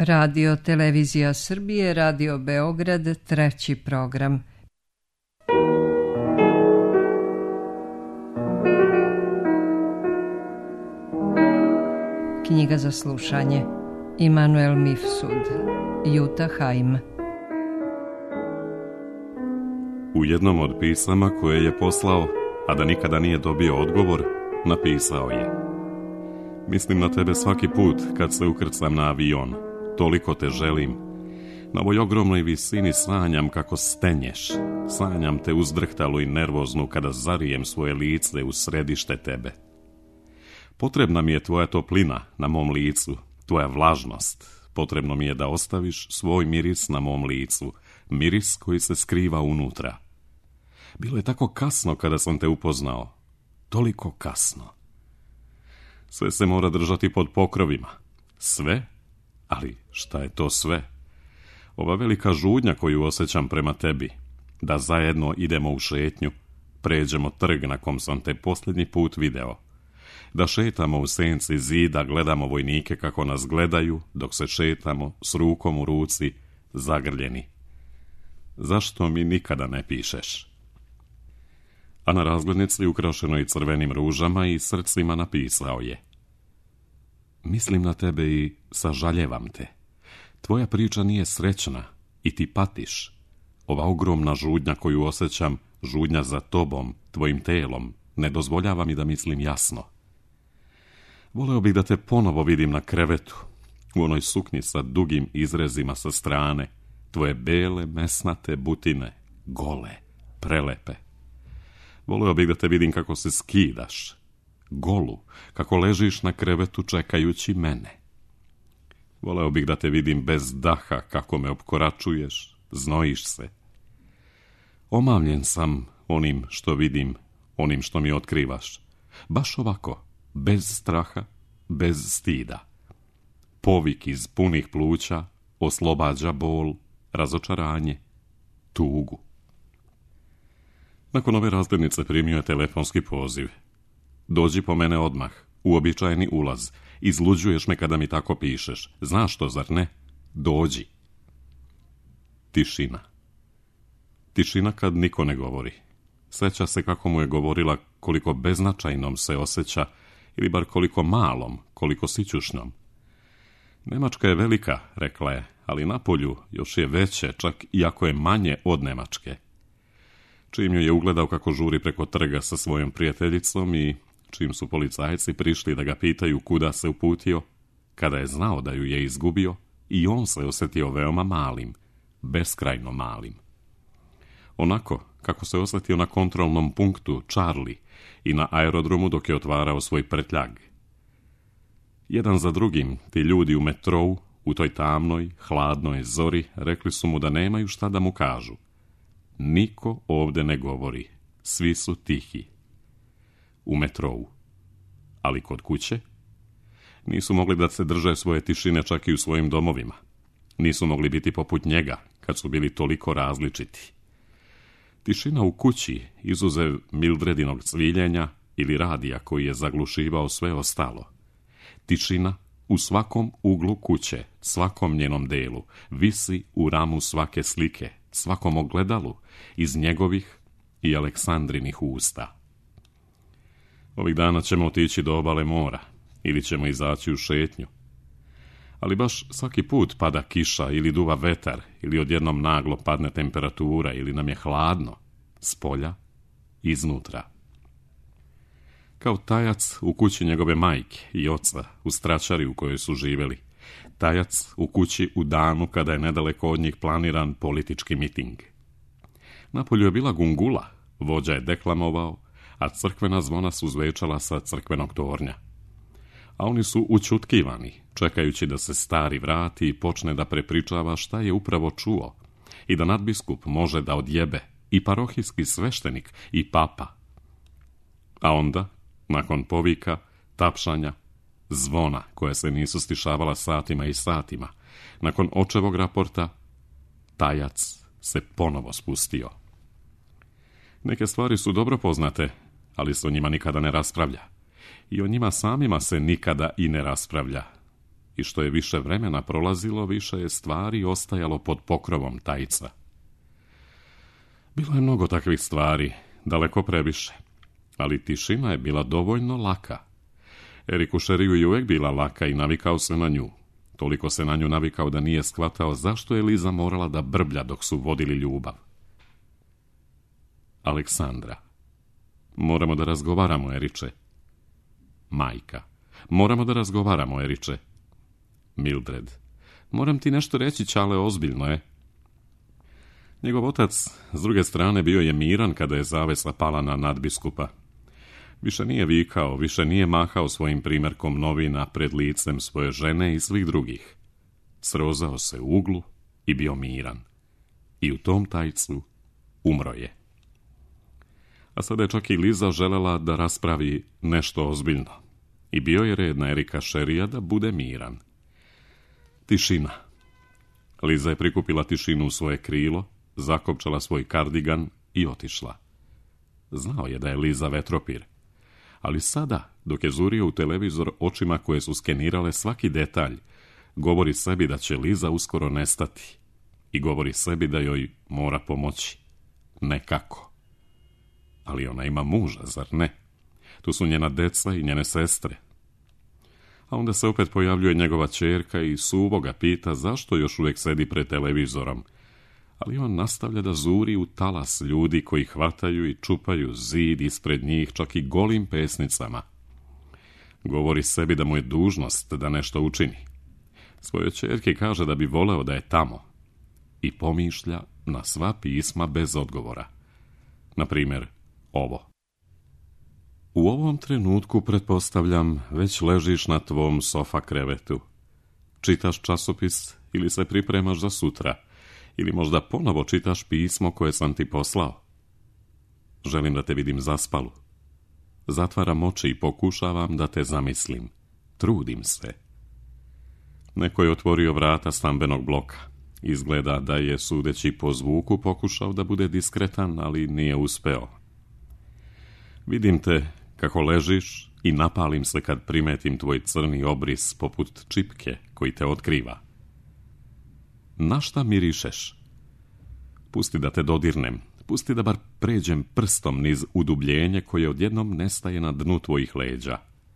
Radio Televizija Srbije, Radio Beograd, treći program. Knjiga za slušanje. Immanuel Mifsud, Jutta Heim. U jednom od pisama koje je poslao, a da nikada nije dobio odgovor, napisao je: Mislim na tebe svaki put kad se ukrcam na avion. Toliko te želim. Na ovoj ogromnoj visini sanjam kako stenješ. Sanjam te uzdrhtalu i nervoznu kada zarijem svoje lice u središte tebe. Potrebna mi je tvoja toplina na mom licu, tvoja vlažnost. Potrebno mi je da ostaviš svoj miris na mom licu, miris koji se skriva unutra. Bilo je tako kasno kada sam te upoznao. Toliko kasno. Sve se mora držati pod pokrovima. Sve? Ali šta je to sve? Ova velika žudnja koju osjećam prema tebi, da zajedno idemo u šetnju, pređemo trg na kom sam te posljednji put video, da šetamo u senci zida, gledamo vojnike kako nas gledaju, dok se šetamo s rukom u ruci, zagrljeni. Zašto mi nikada ne pišeš? A na razglednici, ukrašenoj crvenim ružama i srcima, napisao je: Mislim na tebe i sažaljevam te. Tvoja priča nije srećna i ti patiš. Ova ogromna žudnja koju osjećam, žudnja za tobom, tvojim telom, ne dozvoljava mi da mislim jasno. Voleo bih da te ponovo vidim na krevetu, u onoj suknji sa dugim izrezima sa strane, tvoje bele, mesnate butine, gole, prelepe. Voleo bih da te vidim kako se skidaš, golu, kako ležiš na krevetu čekajući mene. Voleo bih da te vidim bez daha kako me opkoračuješ, znojiš se. Omamljen sam onim što vidim, onim što mi otkrivaš. Baš ovako, bez straha, bez stida. Povik iz punih pluća oslobađa bol, razočaranje, tugu. Nakon ove razglednice primio je telefonski poziv. Dođi po mene odmah, uobičajeni ulaz. Izluđuješ me kada mi tako pišeš. Znaš to, zar ne? Dođi. Tišina. Tišina kad niko ne govori. Sjeća se kako mu je govorila, koliko beznačajnom se osjeća, ili bar koliko malom, koliko sićušnom. Nemačka je velika, rekla je, ali napolju još je veće, čak i ako je manje od Nemačke. Čim ju je ugledao kako žuri preko trga sa svojom prijateljicom i čim su policajci prišli da ga pitaju kuda se uputio, kada je znao da ju je izgubio, i on se osjetio veoma malim, beskrajno malim. Onako kako se osjetio na kontrolnom punktu Charlie i na aerodromu dok je otvarao svoj prtljag. Jedan za drugim ti ljudi u metrou, u toj tamnoj, hladnoj zori, rekli su mu da nemaju šta da mu kažu. Niko ovdje ne govori, svi su tihi. U metrou. Ali kod kuće? Nisu mogli da se drže svoje tišine čak i u svojim domovima. Nisu mogli biti poput njega, kad su bili toliko različiti. Tišina u kući, izuzev Mildredinog cviljenja ili radija koji je zaglušivao sve ostalo. Tišina u svakom uglu kuće, svakom njenom delu, visi u ramu svake slike, svakom ogledalu, iz njegovih i Aleksandrinih usta. Ovih dana ćemo otići do obale mora ili ćemo izaći u šetnju. Ali baš svaki put pada kiša ili duva vetar ili odjednom naglo padne temperatura ili nam je hladno, s polja, iznutra. Kao tajac u kući njegove majke i oca, u stračari u kojoj su živjeli. Tajac u kući u danu kada je nedaleko od njih planiran politički miting. Napolju je bila gungula, vođa je deklamovao, a crkvena zvona su zvečala sa crkvenog tornja. A oni su učutkivani, čekajući da se stari vrati i počne da prepričava šta je upravo čuo i da nadbiskup može da odjebe i parohijski sveštenik i papa. A onda, nakon povika, tapšanja, zvona koje se nisu stišavala satima i satima, nakon očevog raporta, tajac se ponovo spustio. Neke stvari su dobro poznate, ali se o njima nikada ne raspravlja. I o njima samima se nikada i ne raspravlja. i što je više vremena prolazilo, više je stvari ostajalo pod pokrovom tajca. Bilo je mnogo takvih stvari, daleko previše, ali tišina je bila dovoljno laka. Eriku Sherriju je uvijek bila laka i navikao se na nju. Toliko se na nju navikao da nije shvatao zašto je Liza morala da brblja dok su vodili ljubav. Aleksandra. Moramo da razgovaramo, Eriče. Majka. Moramo da razgovaramo, Eriče. Mildred. Moram ti nešto reći, Čale, ozbiljno je. Njegov otac, s druge strane, bio je miran kada je zavesa pala na nadbiskupa. Više nije vikao, više nije mahao svojim primjerkom novina pred licem svoje žene i svih drugih. Srozao se u uglu i bio miran. I u tom tajcu umro je. A sada je čak i Liza želela da raspravi nešto ozbiljno. I bio je red na Erika Sherrija da bude miran. Tišina. Liza je prikupila tišinu u svoje krilo, zakopčala svoj kardigan i otišla. Znao je da je Liza vetropir. Ali sada, dok je zurio u televizor očima koje su skenirale svaki detalj, govori sebi da će Liza uskoro nestati. I govori sebi da joj mora pomoći. Nekako. Ali ona ima muža, zar ne? Tu su njena deca i njene sestre. A onda se opet pojavljuje njegova ćerka i suvo ga pita zašto još uvijek sedi pred televizorom. Ali on nastavlja da zuri u talas ljudi koji hvataju i čupaju zid ispred njih čak i golim pesnicama. Govori sebi da mu je dužnost da nešto učini. Svojoj ćerki kaže da bi voleo da je tamo. I pomišlja na sva pisma bez odgovora. Na primjer, ovo. U ovom trenutku, pretpostavljam, već ležiš na tvom sofa krevetu. Čitaš časopis ili se pripremaš za sutra, ili možda ponovo čitaš pismo koje sam ti poslao. Želim da te vidim zaspalu. Zatvaram oči i pokušavam da te zamislim. Trudim se. Neko je otvorio vrata stambenog bloka. Izgleda da je, sudeći po zvuku, pokušao da bude diskretan, ali nije uspeo. Vidim te kako ležiš i napalim se kad primetim tvoj crni obris poput čipke koji te otkriva. Na šta mirišeš? Pusti da te dodirnem, pusti da bar pređem prstom niz udubljenje koje odjednom nestaje na dnu tvojih leđa.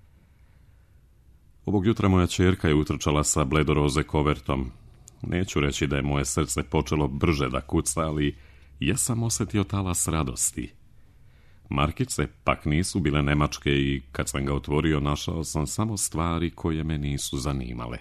Ovog jutra moja ćerka je utrčala sa bledoroze kovertom. Neću reći da je moje srce počelo brže da kuca, ali jesam osjetio talas radosti. Markice pak nisu bile nemačke i kad sam ga otvorio našao sam samo stvari koje me nisu zanimale.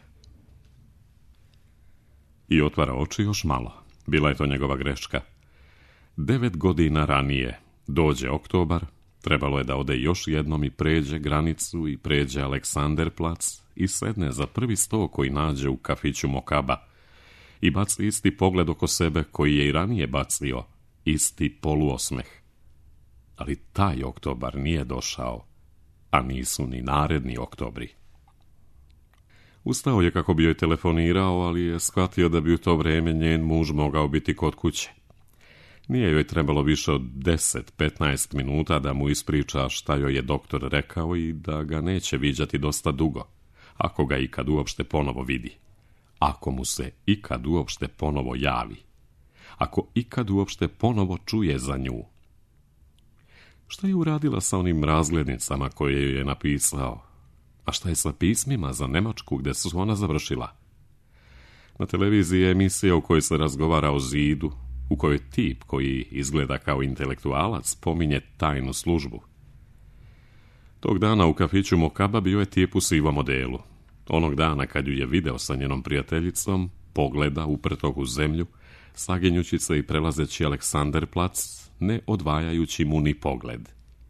I otvara oči još malo. Bila je to njegova greška. 9 godina ranije dođe oktobar, trebalo je da ode još jednom i pređe granicu i pređe Aleksanderplac i sedne za prvi sto koji nađe u kafiću Mokaba i baci isti pogled oko sebe koji je i ranije bacio, isti poluosmeh. Ali taj oktobar nije došao, a nisu ni naredni oktobri. Ustao je kako bi joj telefonirao, ali je shvatio da bi u to vrijeme njen muž mogao biti kod kuće. Nije joj trebalo više od 10-15 minuta da mu ispriča šta joj je doktor rekao i da ga neće viđati dosta dugo, ako ga ikad uopšte ponovo vidi. Ako mu se ikad uopšte ponovo javi. Ako ikad uopšte ponovo čuje za nju. Šta je uradila sa onim razglednicama koje joj je napisao? A šta je sa pismima za Nemačku gdje su ona završila? Na televiziji je emisija u kojoj se razgovara o zidu, u kojoj tip koji izgleda kao intelektualac pominje tajnu službu. Tog dana u kafiću Mokaba bio je tip u sivom modelu. Onog dana kad ju je video sa njenom prijateljicom, pogleda uprtog u zemlju, saginjući se i prelazeći Aleksanderplac, ne odvajajući mu ni pogled.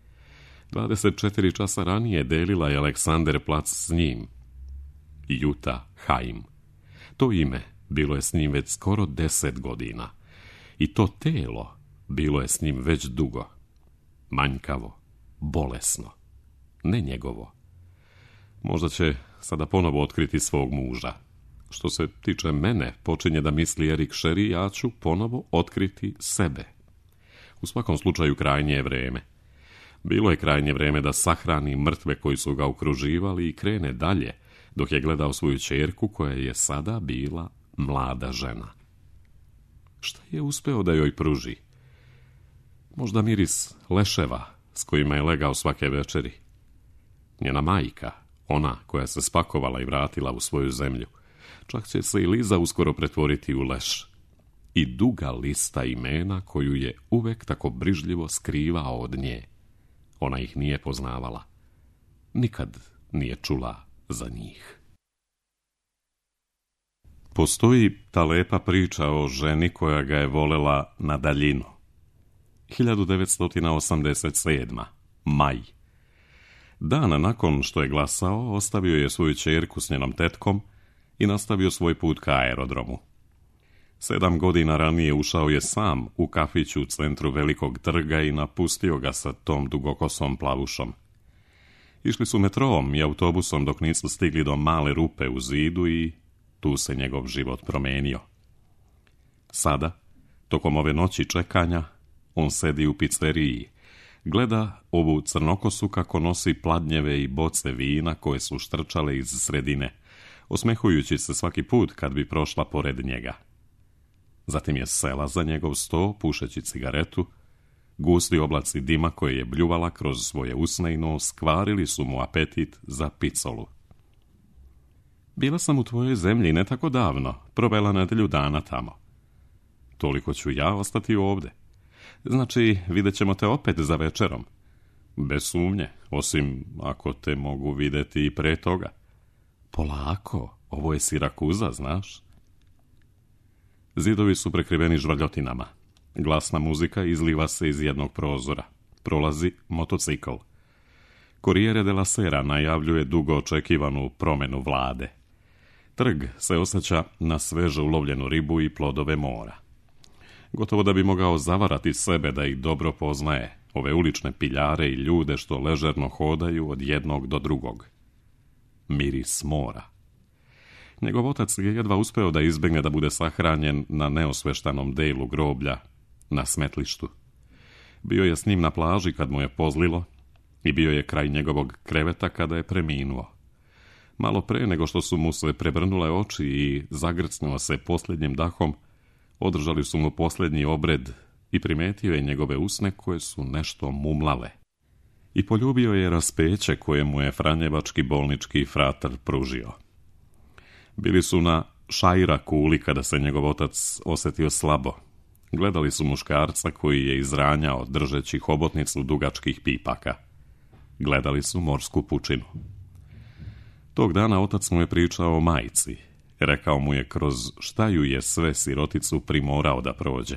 24 časa ranije delila je Aleksanderplac s njim. Jutta Heim. To ime bilo je s njim već skoro 10 godina. I to telo bilo je s njim već dugo. Manjkavo, bolesno. Ne njegovo. Možda će sada ponovo otkriti svog muža. Što se tiče mene, počinje da misli Erik Sherry, ja ću ponovo otkriti sebe. U svakom slučaju krajnje je vreme. Bilo je krajnje vreme da sahrani mrtve koji su ga okruživali i krene dalje, dok je gledao svoju ćerku koja je sada bila mlada žena. Šta je uspeo da joj pruži? Možda miris leševa s kojima je legao svake večeri. Njena majka, ona koja se spakovala i vratila u svoju zemlju, čak će se i Liza uskoro pretvoriti u leš. I duga lista imena koju je uvek tako brižljivo skrivao od nje. Ona ih nije poznavala. Nikad nije čula za njih. Postoji ta lepa priča o ženi koja ga je volela na daljinu. 1987. Maj. Dan nakon što je glasao, ostavio je svoju ćerku s njenom tetkom i nastavio svoj put ka aerodromu. 7 godina ranije ušao je sam u kafić u centru velikog trga i napustio ga sa tom dugokosom plavušom. Išli su metroom i autobusom dok nisu stigli do male rupe u zidu i tu se njegov život promenio. Sada, tokom ove noći čekanja, on sedi u pizzeriji, gleda ovu crnokosu kako nosi pladnjeve i boce vina koje su štrčale iz sredine, osmehujući se svaki put kad bi prošla pored njega. Zatim je sela za njegov sto, pušeći cigaretu. Gusti oblaci dima koje je bljuvala kroz svoje usne i nos kvarili su mu apetit za picolu. Bila sam u tvojoj zemlji ne tako davno, provela nedelju dana tamo. Toliko ću ja ostati ovde. Znači, vidjet ćemo te opet za večerom. Bez sumnje, osim ako te mogu vidjeti i pre toga. Polako, ovo je Sirakuza, znaš? Zidovi su prekriveni žvrljotinama. Glasna muzika izliva se iz jednog prozora. Prolazi motocikl. Corriere della Sera najavljuje dugo očekivanu promjenu vlade. Trg se osjeća na sveže ulovljenu ribu i plodove mora. Gotovo da bi mogao zavarati sebe da ih dobro poznaje, ove ulične piljare i ljude što ležerno hodaju od jednog do drugog. Miris mora. Njegov otac je jedva uspeo da izbjegne da bude sahranjen na neosveštanom delu groblja, na smetlištu. Bio je s njim na plaži kad mu je pozlilo i bio je kraj njegovog kreveta kada je preminuo. Malo pre nego što su mu se prevrnule oči i zagrcnuo se posljednjim dahom, održali su mu posljednji obred i primetio je njegove usne koje su nešto mumlale. I poljubio je raspeće koje mu je franjevački bolnički fratar pružio. Bili su na šajra kuli kada se njegov otac osjetio slabo. Gledali su muškarca koji je izranjao držeći hobotnicu dugačkih pipaka. Gledali su morsku pučinu. Tog dana otac mu je pričao o majci. Rekao mu je kroz šta ju je sve siroticu primorao da prođe.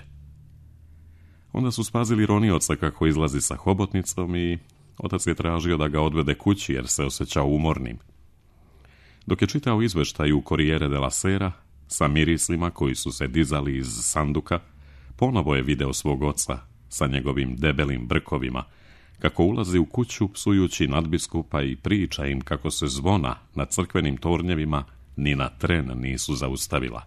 Onda su spazili ronioca kako izlazi sa hobotnicom i otac je tražio da ga odvede kući jer se osjećao umornim. Dok je čitao izveštaj u Corriere della Sera sa mirislima koji su se dizali iz sanduka, ponovo je video svog oca sa njegovim debelim brkovima, kako ulazi u kuću psujući nadbiskupa i priča im kako se zvona na crkvenim tornjevima ni na tren nisu zaustavila.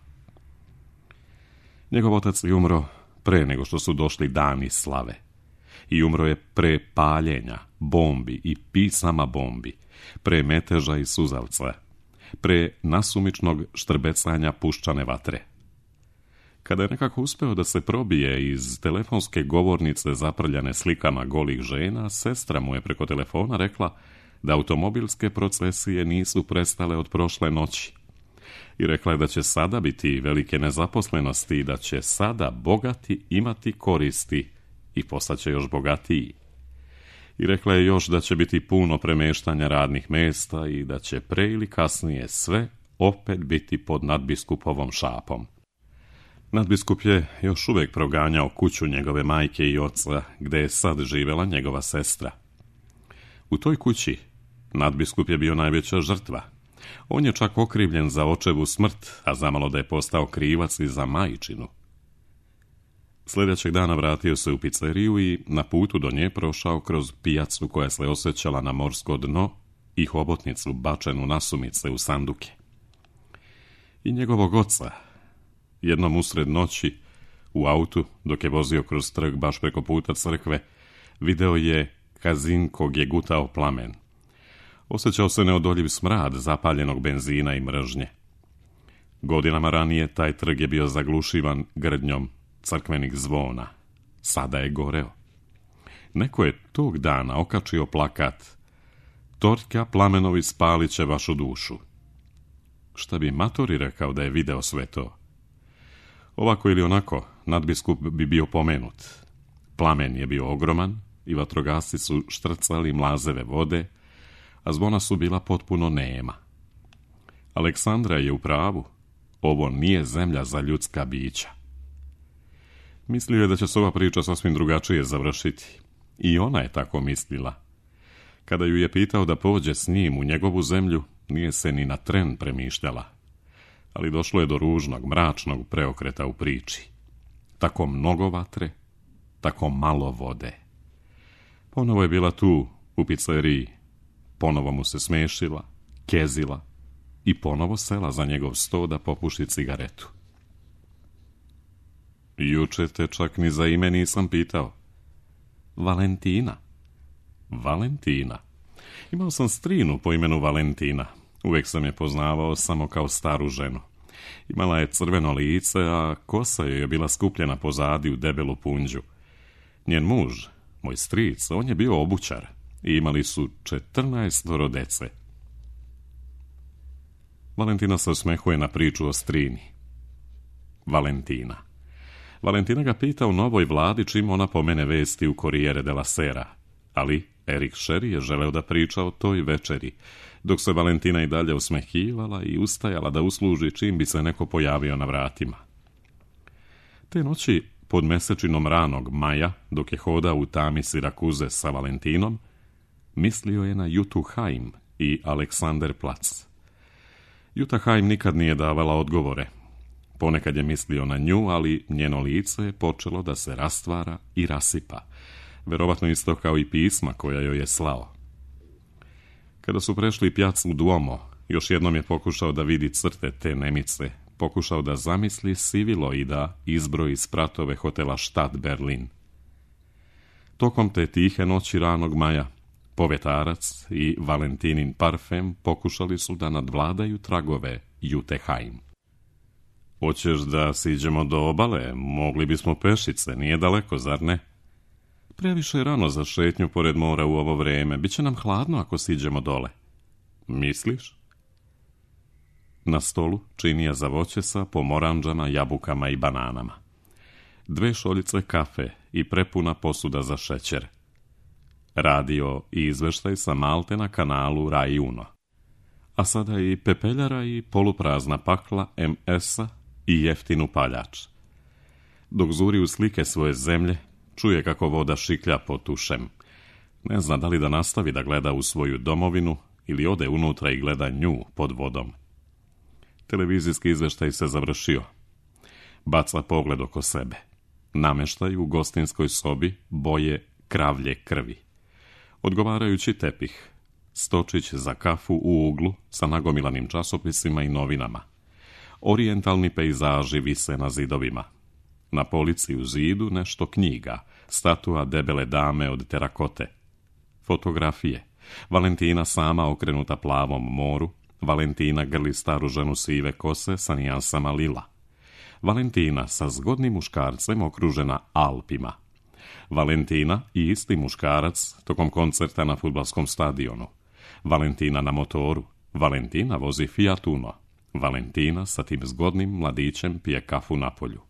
Njegov otac je umro pre nego što su došli dani slave. I umro je pre paljenja, bombi i pisama bombi, pre meteža i suzavca, pre nasumičnog štrbecanja puščane vatre. Kada je nekako uspeo da se probije iz telefonske govornice zaprljane slikama golih žena, sestra mu je preko telefona rekla da automobilske procesije nisu prestale od prošle noći. I rekla je da će sada biti velike nezaposlenosti i da će sada bogati imati koristi i postaće još bogatiji. I rekla je još da će biti puno premeštanja radnih mjesta i da će pre ili kasnije sve opet biti pod nadbiskupovom šapom. Nadbiskup je još uvijek proganjao kuću njegove majke i oca, gde je sad živela njegova sestra. U toj kući nadbiskup je bio najveća žrtva. On je čak okrivljen za očevu smrt, a zamalo da je postao krivac i za majčinu. Sljedećeg dana vratio se u pizzeriju i na putu do nje prošao kroz pijacu koja se osjećala na morsko dno i hobotnicu bačenu nasumice u sanduke. I njegovog oca, jednom usred noći, u autu, dok je vozio kroz trg baš preko puta crkve, video je kazin kog je gutao plamen. Osjećao se neodoljiv smrad zapaljenog benzina i mržnje. Godinama ranije taj trg je bio zaglušivan grdnjom crkvenih zvona. Sada je goreo. Neko je tog dana okačio plakat: "Tortka plamenovi spalit će vašu dušu." Šta bi matori rekao da je video sve to? Ovako ili onako, nadbiskup bi bio pomenut. Plamen je bio ogroman i vatrogasci su štrcali mlazeve vode, a zvona su bila potpuno nema. Aleksandra je u pravu. Ovo nije zemlja za ljudska bića. Mislio je da će se ova priča sasvim drugačije završiti. I ona je tako mislila. Kada ju je pitao da pođe s njim u njegovu zemlju, nije se ni na tren premišljala. Ali došlo je do ružnog, mračnog preokreta u priči. Tako mnogo vatre, tako malo vode. Ponovo je bila tu, u pizzeriji. Ponovo mu se smešila, kezila i ponovo sela za njegov sto da popuši cigaretu. "Juče te čak ni za ime nisam pitao." "Valentina." "Valentina." Imao sam strinu po imenu Valentina. Uvijek sam je poznavao samo kao staru ženu. Imala je crveno lice, a kosa joj je bila skupljena pozadi u debelu punđu. Njen muž, moj stric, on je bio obućar i imali su 14 dece. Valentina se osmehuje na priču o strini. Valentina. Valentina ga pita u novoj vladi čim ona pomene vesti u Corriere della Sera, ali Erik Sherry je želeo da priča o toj večeri, dok se Valentina i dalje osmehivala i ustajala da usluži čim bi se neko pojavio na vratima. Te noći, pod mesečinom ranog maja, dok je hodao u tami Sirakuze sa Valentinom, mislio je na Jutu Haim i Aleksanderplatz. Juta Haim nikad nije davala odgovore. Ponekad je mislio na nju, ali njeno lice je počelo da se rastvara i rasipa. Verovatno isto kao i pisma koja joj je slao. Kada su prešli pjacu Duomo, još jednom je pokušao da vidi crte te nemice, pokušao da zamisli sivilo i da izbroji spratove hotela Stadt Berlin. Tokom te tihe noći ranog maja, povetarac i Valentinin parfem pokušali su da nadvladaju tragove Jute Haim. "Hoćeš da siđemo do obale? Mogli bismo pešice, nije daleko, zar ne?" "Previše je rano za šetnju pored mora u ovo vreme. Biće nam hladno ako siđemo dole." "Misliš?" Na stolu činija za voće sa pomoranđama, jabukama i bananama. 2 šoljice kafe i prepuna posuda za šećer. Radio i izveštaj sa Malte na kanalu Rai Uno. A sada i pepeljara i poluprazna pakla MS-a i jeftinu paljač. Dok zuri u slike svoje zemlje, čuje kako voda šiklja pod tušem. Ne zna da li da nastavi da gleda u svoju domovinu ili ode unutra i gleda nju pod vodom. Televizijski izveštaj se završio. Baca pogled oko sebe. Nameštaj u gostinskoj sobi boje kravlje krvi. Odgovarajući tepih. Stočić za kafu u uglu sa nagomilanim časopisima i novinama. Orijentalni pejzaži vise na zidovima. Na polici u zidu nešto knjiga, statua debele dame od terakote. Fotografije. Valentina sama okrenuta plavom moru. Valentina grli staru ženu sive kose sa nijansama lila. Valentina sa zgodnim muškarcem okružena Alpima. Valentina i isti muškarac tokom koncerta na fudbalskom stadionu. Valentina na motoru. Valentina vozi Fiat Uno. Valentina sa tim zgodnim mladićem pije kafu na polju.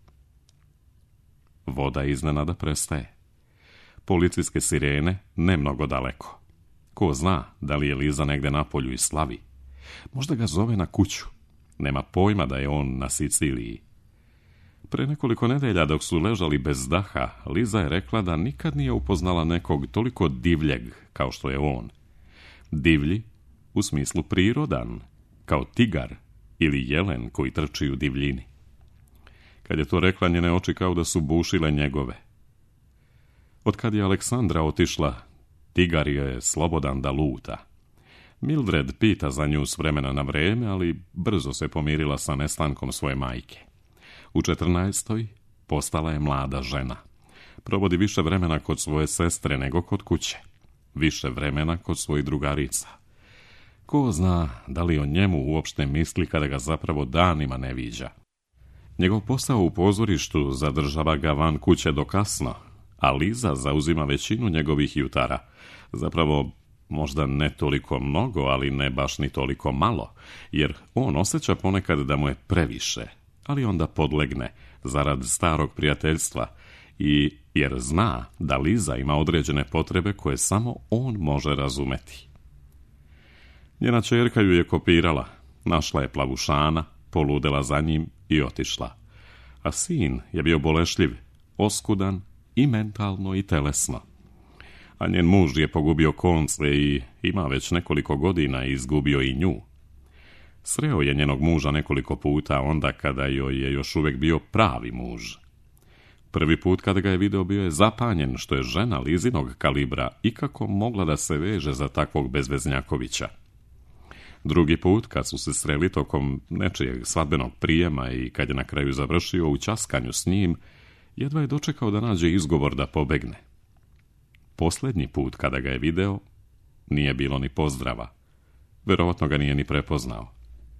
Voda iznenada prestaje. Policijske sirene ne mnogo daleko. Ko zna da li je Liza negde na polju i slavi. Možda ga zove na kuću. Nema pojma da je on na Siciliji. Pre nekoliko nedelja dok su ležali bez daha, Liza je rekla da nikad nije upoznala nekog toliko divljeg kao što je on. Divlji u smislu prirodan, kao tigar ili jelen koji trči u divljini. Kad je to rekla, njene oči kao da su bušile njegove. Otkad je Aleksandra otišla, tigar je slobodan da luta. Mildred pita za nju s vremena na vreme, ali brzo se pomirila sa nestankom svoje majke. U 14. postala je mlada žena. Provodi više vremena kod svoje sestre nego kod kuće. Više vremena kod svojih drugarica. Ko zna da li o njemu uopšte misli kada ga zapravo danima ne viđa. Njegov posao u pozorištu zadržava ga van kuće do kasno, a Liza zauzima većinu njegovih jutara. Zapravo, možda ne toliko mnogo, ali ne baš ni toliko malo, jer on osjeća ponekad da mu je previše, ali onda podlegne zarad starog prijateljstva i jer zna da Liza ima određene potrebe koje samo on može razumeti. Njena ćerka ju je kopirala, našla je plavušana, poludela za njim i otišla. A sin je bio bolešljiv, oskudan i mentalno i telesno. A njen muž je pogubio konce i ima već nekoliko godina i izgubio i nju. Sreo je njenog muža nekoliko puta onda kada joj je još uvijek bio pravi muž. Prvi put kada ga je video bio je zapanjen što je žena Lizinog kalibra ikako mogla da se veže za takvog bezveznjakovića. Drugi put, kad su se sreli tokom nečijeg svadbenog prijema i kad je na kraju završio u ćaskanju s njim, jedva je dočekao da nađe izgovor da pobegne. Posljednji put kada ga je video, nije bilo ni pozdrava. Verovatno ga nije ni prepoznao.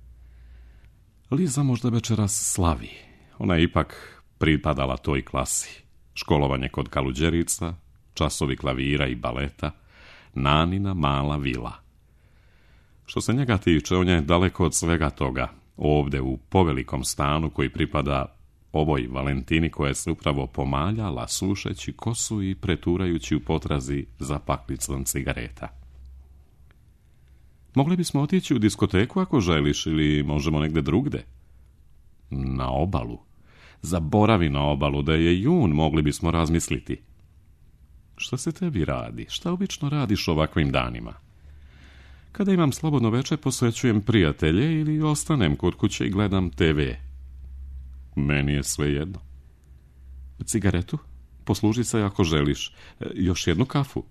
Liza možda večeras slavi. Ona je ipak pripadala toj klasi. Školovanje kod kaluđerica, časovi klavira i baleta, Nanina mala vila. Što se njega tiče, on je daleko od svega toga, ovdje u povelikom stanu koji pripada ovoj Valentini koja se upravo pomaljala sušeći kosu i preturajući u potrazi za paklicom cigareta. Mogli bismo otići u diskoteku ako želiš ili možemo negde drugde. Na obalu. Zaboravi na obalu, da je jun, mogli bismo razmisliti. Šta se tebi radi? Šta obično radiš ovakvim danima? Kada imam slobodno večer, posvećujem prijatelje ili ostanem kod kuće i gledam TV. Meni je sve jedno. Cigaretu? Posluži se ako želiš. Još jednu kafu?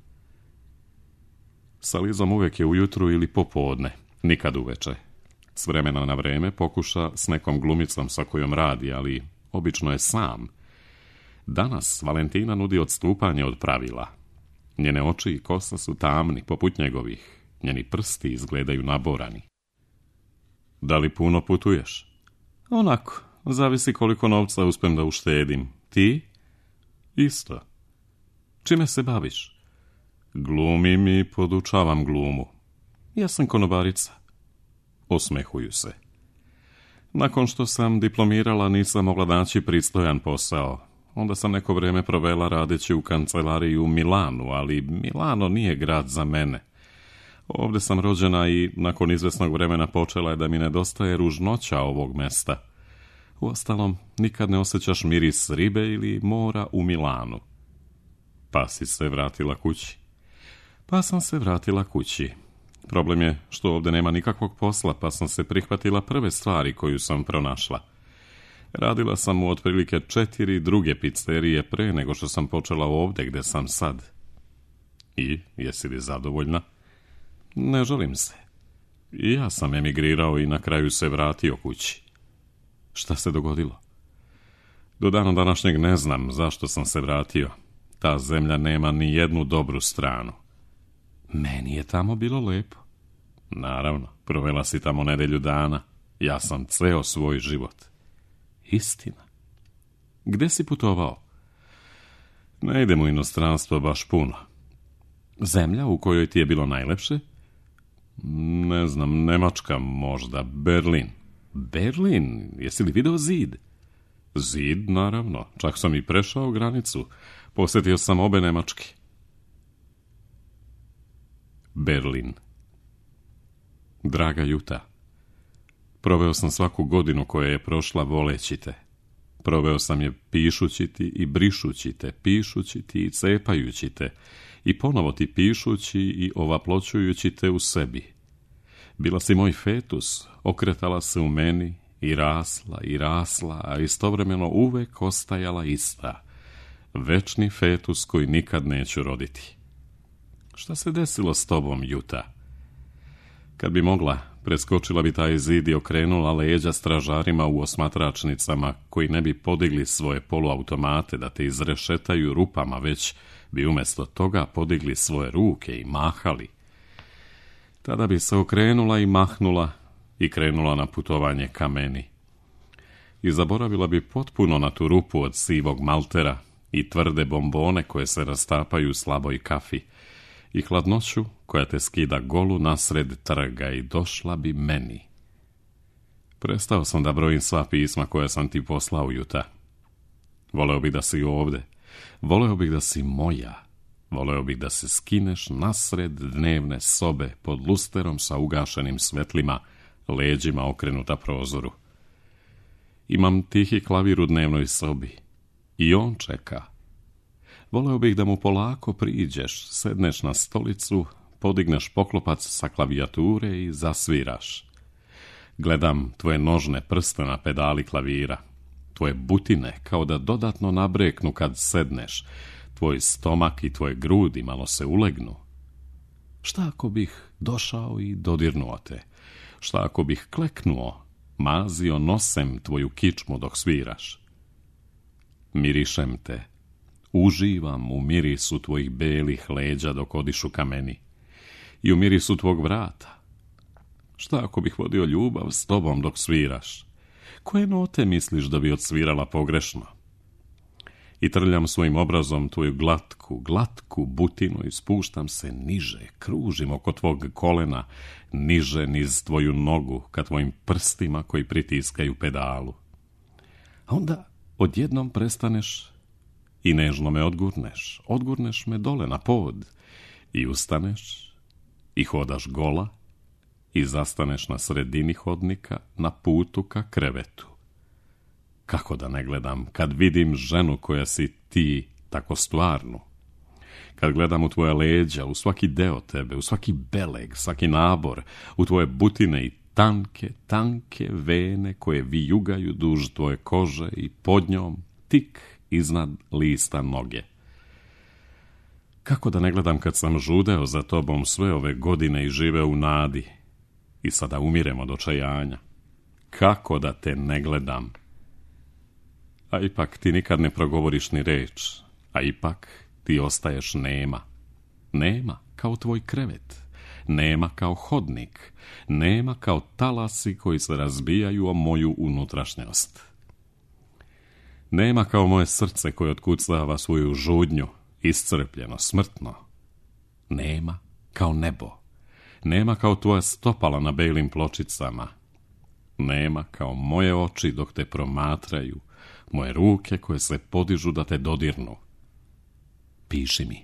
Sa Lizom uvijek je ujutru ili popodne, nikad uveče. S vremena na vreme pokuša s nekom glumicom sa kojom radi, ali obično je sam. Danas Valentina nudi odstupanje od pravila. Njene oči i kosa su tamni, poput njegovih. Njeni prsti izgledaju naborani. Da li puno putuješ? Onako, zavisi koliko novca uspem da uštedim. Ti? Isto. Čime se baviš? Glumim i podučavam glumu. Ja sam konobarica. Osmehuju se. Nakon što sam diplomirala nisam mogla naći pristojan posao. Onda sam neko vrijeme provela radeći u kancelariji u Milanu, ali Milano nije grad za mene. Ovdje sam rođena i nakon izvesnog vremena počela je da mi nedostaje ružnoća ovog mesta. Uostalom, nikad ne osjećaš miris ribe ili mora u Milanu. Pa si se vratila kući. Pa sam se vratila kući. Problem je što ovdje nema nikakvog posla, pa sam se prihvatila prve stvari koju sam pronašla. Radila sam u otprilike 4 druge pizzerije pre nego što sam počela ovdje gdje sam sad. I, jesi li zadovoljna? Ne žalim se. I ja sam emigrirao i na kraju se vratio kući. Šta se dogodilo? Do dana današnjeg ne znam zašto sam se vratio. Ta zemlja nema ni jednu dobru stranu. Meni je tamo bilo lepo. Naravno, provela si tamo nedelju dana. Ja sam ceo svoj život. Istina. Gde si putovao? Ne idem u inostranstvo baš puno. Zemlja u kojoj ti je bilo najlepše? Ne znam, Nemačka možda, Berlin. Berlin? Jesi li video zid? Zid, naravno. Čak sam i prešao granicu. Posjetio sam obe Nemačke. Berlin. Draga Juta, proveo sam svaku godinu koja je prošla voleći te. Proveo sam je pišući ti i brišući te, pišući ti i cepajući te, i ponovo ti pišući i ovaploćujući te u sebi. Bila si moj fetus, okretala se u meni i rasla, a istovremeno uvek ostajala ista. Večni fetus koji nikad neću roditi. Šta se desilo s tobom, Juta? Kad bi mogla, preskočila bi taj zid i okrenula leđa stražarima u osmatračnicama koji ne bi podigli svoje poluautomate da te izrešetaju rupama, već bi umjesto toga podigli svoje ruke i mahali. Tada bi se okrenula i mahnula i krenula na putovanje ka meni. I zaboravila bi potpuno na tu rupu od sivog maltera i tvrde bombone koje se rastapaju u slaboj kafi i hladnoću koja te skida golu nasred trga i došla bi meni. Prestao sam da brojim sva pisma koja sam ti poslao, Juta. Voleo bih da si ovde. Voleo bih da si moja. Voleo bih da se skineš nasred dnevne sobe pod lusterom sa ugašenim svetlima, leđima okrenuta prozoru. Imam tihi klavir u dnevnoj sobi. I on čeka. Voleo bih da mu polako priđeš, sedneš na stolicu, podigneš poklopac sa klavijature i zasviraš. Gledam tvoje nožne prste na pedali klavira, tvoje butine kao da dodatno nabreknu kad sedneš, tvoj stomak i tvoje grudi malo se ulegnu. Šta ako bih došao i dodirnuo te? Šta ako bih kleknuo, mazio nosem tvoju kičmu dok sviraš? Mirišem te, uživam u mirisu tvojih belih leđa dok odišu ka meni i u mirisu tvog vrata. Šta ako bih vodio ljubav s tobom dok sviraš? Koje note misliš da bi odsvirala pogrešno? I trljam svojim obrazom tvoju glatku butinu i spuštam se niže, kružim oko tvog kolena, niže niz tvoju nogu, ka tvojim prstima koji pritiskaju pedalu. A onda odjednom prestaneš i nežno me odgurneš me dole na pod i ustaneš i hodaš gola i zastaneš na sredini hodnika na putu ka krevetu. Kako da ne gledam kad vidim ženu koja si ti tako stvarnu? Kad gledam u tvoje leđa, u svaki deo tebe, u svaki beleg, svaki nabor, u tvoje butine i tanke vene koje vijugaju duž tvoje kože i pod njom, tik iznad lista noge. Kako da ne gledam kad sam žudeo za tobom sve ove godine i živeo u nadi i sada umirem od očajanja? Kako da te ne gledam? A ipak ti nikad ne progovoriš ni reč, a ipak ti ostaješ nema. Nema kao tvoj krevet, nema kao hodnik, nema kao talasi koji se razbijaju o moju unutrašnjost. Nema kao moje srce koje otkucava svoju žudnju, iscrpljeno, smrtno. Nema kao nebo, nema kao tvoja stopala na belim pločicama. Nema kao moje oči dok te promatraju, moje ruke koje se podižu da te dodirnu. Piši mi.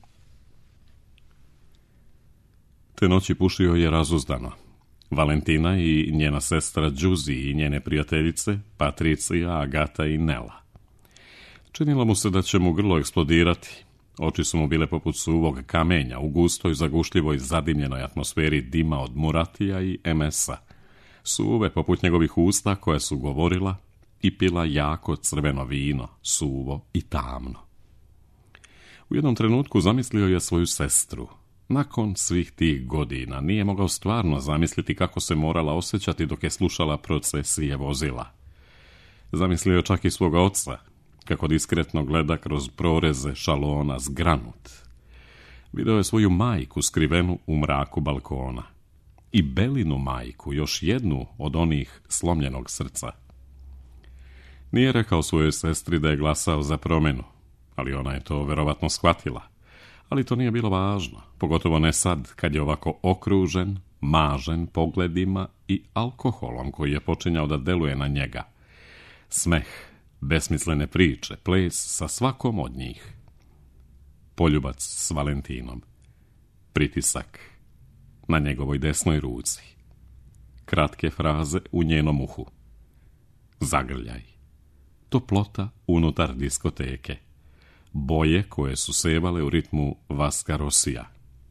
Te noći pušio je razuzdano. Valentina i njena sestra Đuzi i njene prijateljice, Patricija, Agata i Nela. Činilo mu se da će mu grlo eksplodirati. Oči su mu bile poput suvog kamenja u gustoj, zagušljivoj, zadimljenoj atmosferi dima od Muratija i MS-a. Suve poput njegovih usta koja su govorila i pila jako crveno vino, suvo i tamno. U jednom trenutku zamislio je svoju sestru. Nakon svih tih godina nije mogao stvarno zamisliti kako se morala osjećati dok je slušala procesije vozila. Zamislio je čak i svoga oca, kako diskretno gleda kroz proreze šalona zgranut. Video je svoju majku skrivenu u mraku balkona. I Belinu majku, još jednu od onih slomljenog srca. Nije rekao svojoj sestri da je glasao za promjenu, ali ona je to verovatno shvatila. Ali to nije bilo važno, pogotovo ne sad kad je ovako okružen, mažen pogledima i alkoholom koji je počinjao da deluje na njega. Smeh, besmislene priče, ples sa svakom od njih. Poljubac s Valentinom. Pritisak na njegovoj desnoj ruci. Kratke fraze u njenom uhu. Zagrljaj. Toplota unutar diskoteke. Boje koje su sevale u ritmu Vaska Rosija.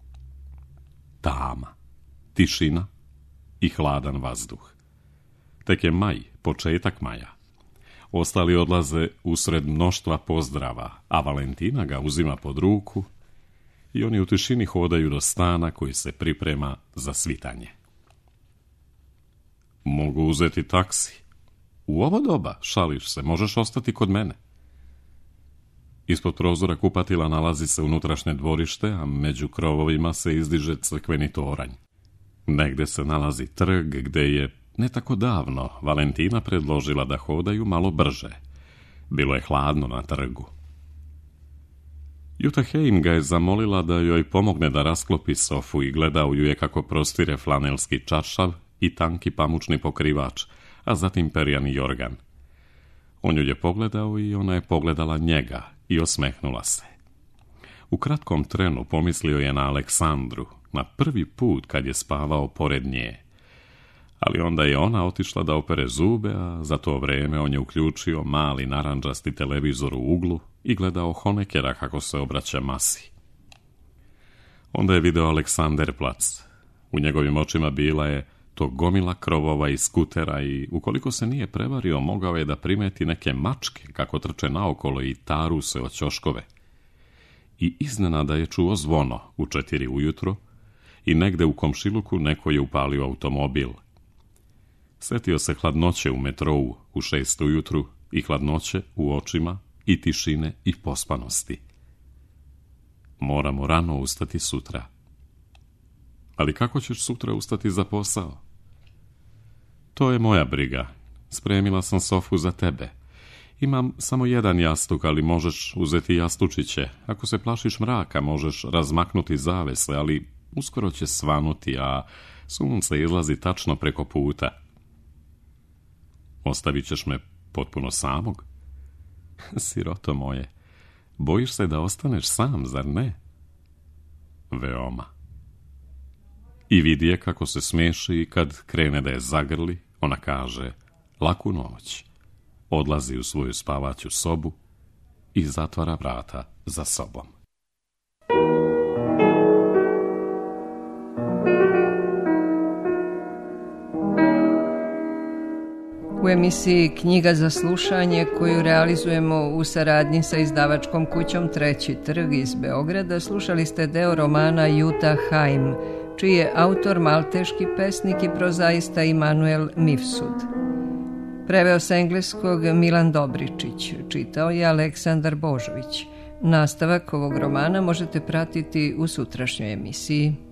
Tama, tišina i hladan vazduh. Tek je maj, početak maja. Ostali odlaze usred mnoštva pozdrava, a Valentina ga uzima pod ruku i oni u tišini hodaju do stana koji se priprema za svitanje. Mogu uzeti taksi. U ovo doba, šališ se, možeš ostati kod mene. Ispod prozora kupatila nalazi se unutrašnje dvorište, a među krovovima se izdiže crkveni toranj. Negde se nalazi trg gde je, ne tako davno, Valentina predložila da hodaju malo brže. Bilo je hladno na trgu. Jutta Heim ga je zamolila da joj pomogne da rasklopi sofu i gledao ju je kako prostire flanelski čaršav i tanki pamučni pokrivač, a zatim perjani jorgan. On ju je pogledao i ona je pogledala njega i osmehnula se. U kratkom trenu pomislio je na Aleksandru, na prvi put kad je spavao pored nje. Ali onda je ona otišla da opere zube, a za to vreme on je uključio mali narandžasti televizor u uglu i gledao Honeckera kako se obraća masi. Onda je video Aleksanderplac. U njegovim očima bila je to gomila krovova i skutera i, ukoliko se nije prevario, mogao je da primeti neke mačke kako trče naokolo i taru se o ćoškove. I iznenada je čuo zvono u 4 ujutro i negde u komšiluku neko je upalio automobil. Setio se hladnoće u metrou u 6 ujutru i hladnoće u očima i tišine i pospanosti. Moramo rano ustati sutra. Ali kako ćeš sutra ustati za posao? To je moja briga. Spremila sam sofu za tebe. Imam samo jedan jastuk, ali možeš uzeti jastučiće. Ako se plašiš mraka, možeš razmaknuti zavese, ali uskoro će svanuti, a sunce izlazi tačno preko puta. Ostavit ćeš me potpuno samog? Siroto moje, bojiš se da ostaneš sam, zar ne? Veoma. I vidi je kako se smeši i kad krene da je zagrli, ona kaže laku noć, odlazi u svoju spavaću sobu i zatvara vrata za sobom. U emisiji Knjiga za slušanje, koju realizujemo u saradnji sa izdavačkom kućom Treći trg iz Beograda, slušali ste deo romana Jutta Heim, čiji je autor malteški pesnik i prozaista Immanuel Mifsud. Preveo sa engleskog Milan Dobričić, čitao je Aleksandar Božović. Nastavak ovog romana možete pratiti u sutrašnjoj emisiji.